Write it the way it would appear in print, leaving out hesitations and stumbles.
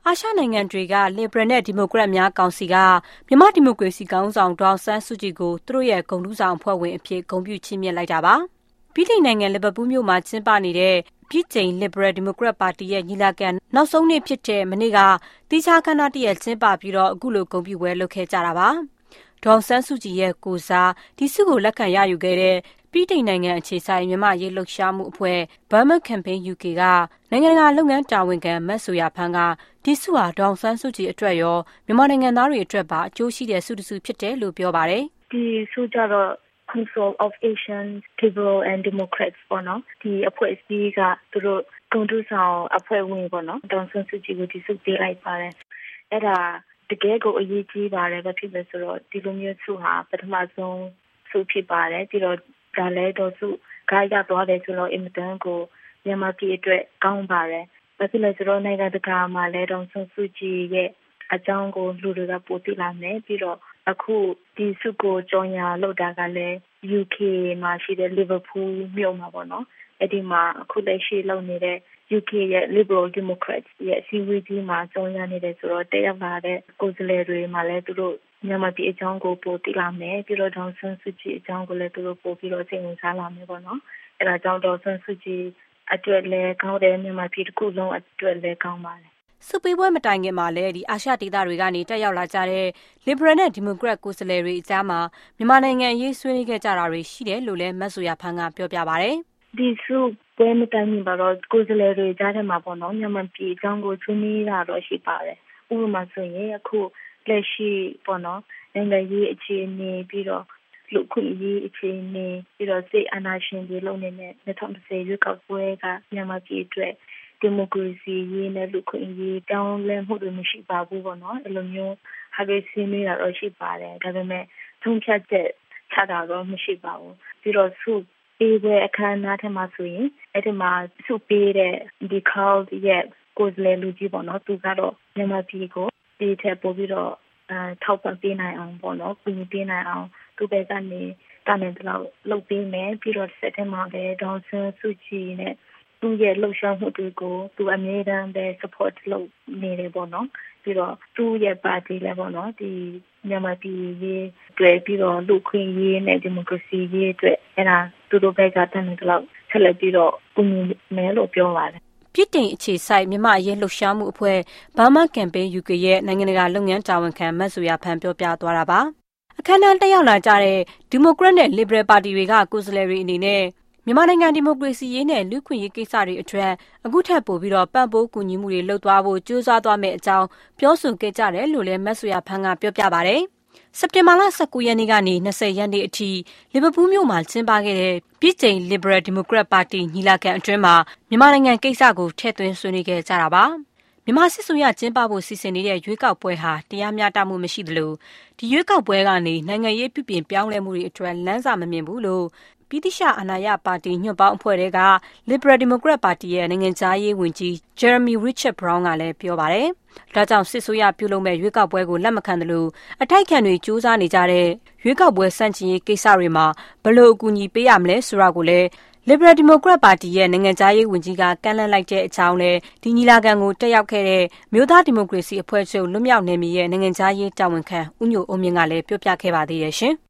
အာရှနိုင်ငံတွေကလစ်ဘရယ်နဲ့ဒီမိုကရက်များကောင်စီကမြန်မာဒီမိုကရေစီခေါင်းဆောင်ဒေါ်အောင်ဆန်းစုကြည်ကိုသူတို့ရဲ့ဂုဏ်ထူးဆောင်အဖွဲ့ဝင်အဖြစ်ဂုဏ်ပြုချီးမြှင့်လိုက်တာပါ။ဗြိတိန်နိုင်ငံလီဗာပူးမြို့မှာကျင်းပနေတဲ့ဗြိတိန်လစ်ဘရယ်ဒီမိုကရက်ပါတီရဲ့ညီလာခံနောက်ဆုံးနေ့ဖြစ်တဲ့မနေ့ကတိကျခမ်းနားတရက်ကျင်းပပြီးတော့အခုလိုဂုဏ်ပြုပွဲလုပ်ခဲ့ကြတာပါ။ဒေါ်အောင်ဆန်းစုကြည်ရဲ့ကိုစားဒီဆုကိုလက်ခံရယူခဲ့တဲ့ဗြိတိန်နိုင်ငံအခြေစိုက်မြန်မာရေးလှုပ်ရှားမှုအဖွဲ့ Burma Campaign UK ကနိုင်ငံတကာလုပ်ငန်းတာဝန်ခံမတ်ဆိုရဖန်းကဒီဆုဟာဒေါ်အောင်ဆန်းစုကြည်အတွက်ရောမြန်မာနိုင်ငံသားတွေအတွက်ပါအကျိုးရှိတဲ့ဆုတစ်ဆုဖြစ်တယ်လို့ပြောပါတယ်။ဒီဆုကြတော့ Council of Asian Liberal and Democrats ပေါ့နော်ဒီအဖွဲ့အစည်းကသူတို့ဂုဏ်ထူးဆောင်အဖွဲ့ဝင်ပေါ့နော်ဒေါ်အောင်ဆန်းစုကြည်ကိုဒီဆုပေးလိုက်ပါတယ်။အဲ့ဒါတကယ်ကိုအရေးကြီးပါတယ်ဘာဖြစ်လဲဆိုတော့ဒီလိုမျိုးဆုဟာပထမဆုံးဆုဖြစ်ပါတယ်ပြီးတော့ဒါလည်းတော့ဆုကရသွားတယ်ဆိုတော့အင်မတန်ကိုမြန်မာပြည်အတွက်ကောင်းပါတယ်။ဘာဖြစ်လဲဆိုတော့နိုင်ငံတကာမှာလည်းဒေါ်အောင်ဆန်းစုကြည်ရဲ့အကြောင်းကိုလူတွေကပိုသိလာမယ်ပြီးတော့အခုဒီဆုကိုကြော်ညာလုပ်တာကလည်း UK မှာရှိတဲ့ Liverpool မြို့မှာပေါ့နော်အဲ့ဒီမှာအခုလက်ရှိလုပ်နေတဲ့ UK ရဲ့ Liberal Democrats ရဲ့စီဝီကြီးမှာကြော်ညာနေတယ်ဆိုတော့တက်ရောက်လာတဲ့ကိုယ်စားလှယ်တွေမှာလည်းသူတို့မြန်မာပြည်အကြောင်းကိုပိုသိလာမယ်ပြီးတော့ဒေါ်အောင်ဆန်းစုကြည်အကြောင်းကိုလည်းသူတို့ပိုပြီးတော့စိတ်ဝင်စားလာမယ်ပေါ့နော်အဲ့ဒါကြောင့်ဒေါ်အောင်ဆန်းစုကြည်အတွက်လည်းကောင်းတယ်မြန်မာပြည်တစ်ခုလုံးအတွက်လည်းကောင်းပါတယ်ဆုပေးပွဲမတိုင်ခင်မှာလည်းဒီအာရှဒေသတွေကနေတက်ရောက်လာကြတဲ့လစ်ဘရယ်နဲ့ဒီမိုကရက်ကိုယ်စားလှယ်တွေအကြားမှာမြန်မာနိုင်ငံရေးဆွေးနွေးခဲ့ကြတာတွေရှိတယ်လို့လည်းမတ်ဆိုရဖန်းကပြောပြပါတယ်ဒီဆုပွဲမတိုင်ခင်မှာတော့ကိုယ်စားလှယ်တွေကြားထဲမှာပေါ့နော်မြန်မာပြည်အကြောင်းကိုဆွေးနွေးတာတော့ရှိပါတယ်ဥပမာဆိုရင်အခုလက်ရှိပေါ့နော်နိုင်ငံရေးအခြေအနေပြီးတော့လူခွင့်ရေးအခြေအနေပြီးတော့စိတ်အာဏာရှင်တွေလုံးနေတဲ့2020ရွေးကောက်ပွဲကမြန်မာပြည်အတွက်ဒီမိုကရေစီရေးနဲ့လူခွင့်ရေးတောင်းလဲမှုတွေမရှိပါဘူးပေါ့နော်အဲ့လိုမျိုးဟာတွေဆွေးနွေးတာတော့ရှိပါတယ်ဒါပေမဲ့ထုံးဖြတ်ချက်ချတာတော့မရှိပါဘူးပြီးတော့ဆုပေးတဲ့အခမ်းအနားထဲမှာဆိုရင်အဲ့ဒီမှာဆုပေးတဲ့ဒီ call ရဲ့ကိုယ်စားလှယ်လူကြီးပေါ့နော်သူကတော့မြန်မာပြည်ကိုဒီထက်ပိုပြီးတော့ထောက်ပံ့ပေးနိုင်အောင်ပေါ့နော်ပြင်ပေးနိုင်အောင်သူပဲကနေတာနေတော့လုပ်ပေးမယ်ပြီးတော့စက်တင်ဘာပဲဒေါ်ဆန်းစုကြည်နဲ့သူရဲ့လှုပ်ရှားမှုတွေကိုသူအမြဲတမ်းပဲ support လုပ်နေတယ်ပေါ့နော်ပြီးတော့သူရဲ့ပါတီလည်းပေါ့နော်ဒီမြန်မာပြည်ရေးတွေ့ပြီးတော့လူခွင့်ရေးနဲ့ဒီမိုကရေစီရေးအတွက်အဲ့ဒါသူတို့ဘက်ကတန်းနေတော့ဆက်လက်ပြီးတော့ကူညီမယ်လို့ပြောပါတယ်ဗြိတိန်အခြေစိုက်မြန်မာအရေးလှုပ်ရှားမှုအဖွဲ့ Burma Campaign UK ရဲ့နိုင်ငံတကာလုပ်ငန်းတာဝန်ခံမတ်ဆိုရဖန်ပြောပြသွားတာပါအခမ်းအနားတက်ရောက်လာကြတဲ့ဒီမိုကရက်နဲ့လစ်ဘရယ်ပါတီတွေကကိုယ်စားလှယ်တွေအနေနဲ့မြန်မာနိုင်ငံဒီမိုကရေစီရေးနဲ့လူ့ခွင့်ရေးကိစ္စတွေအတွက်အခုထပ်ပို့ပြီးတော့ပံ့ပိုးကူညီမှုတွေလုပ်သွားဖို့ကြိုးစားသွားမယ့်အကြောင်းပြောဆိုခဲ့ကြတယ်လို့လည်းမတ်ဆိုရဖန်ကပြောပြပါတယ်စက်တင်ဘာလ19ရက်နေ့ကနေ20ရက်နေ့အထိလီဗာပူးမြို့မှာကျင်းပခဲ့တဲ့ဗြိတိန် Liberal Democrat Party ညီလာခံအတွင်းမှာမြန်မာနိုင်ငံကိစ္စကိုထည့်သွင်းဆွေးနွေးခဲ့ကြတာပါမြန်မာစစ်ဆိုရကျင်းပဖို့စီစဉ်နေတဲ့ရွေးကောက်ပွဲဟာတရားမျှတမှုမရှိသလိုဒီရွေးကောက်ပွဲကနေနိုင်ငံရေးပြုပြင်ပြောင်းလဲမှုတွေအတွက်လမ်းစာမမြင်ဘူးလို့ပြည်တိရှအာဏာရပါတီညွှန်ပေါင်းအဖွဲ့တွေက Liberal Democrat Party ရဲ့နိုင်ငံခြားရေးဝန်ကြီး Jeremy Richard Brown ကလည်းပြောပါတယ်။ဒါကြောင့်စစ်ဆိုရပြုလုပ်မဲ့ရွေးကောက်ပွဲကိုလက်မခံသလိုအထိုက်ခံတွေစူးစမ်းနေကြတဲ့ရွေးကောက်ပွဲစန့်ကျင်ရေးကိစ္စတွေမှာဘယ်လိုအကူအညီပေးရမလဲဆိုတာကိုလည်းLiberal Democrat Party ရဲ့နိုင်ငံခြားရေးဝန်ကြီးကကန့်လန့်လိုက်တဲ့အကြောင်းနဲ့ဒီညီလာခံကိုတက်ရောက်ခဲ့တဲ့မြို့သားဒီမိုကရေစီအဖွဲ့ချုပ်လွတ်မြောက်နယ်မြေရဲ့နိုင်ငံခြားရေးတာဝန်ခံဦးညိုအုံမြင့်ကလည်းပြောပြခဲ့ပါသေးတယ်ရှင်။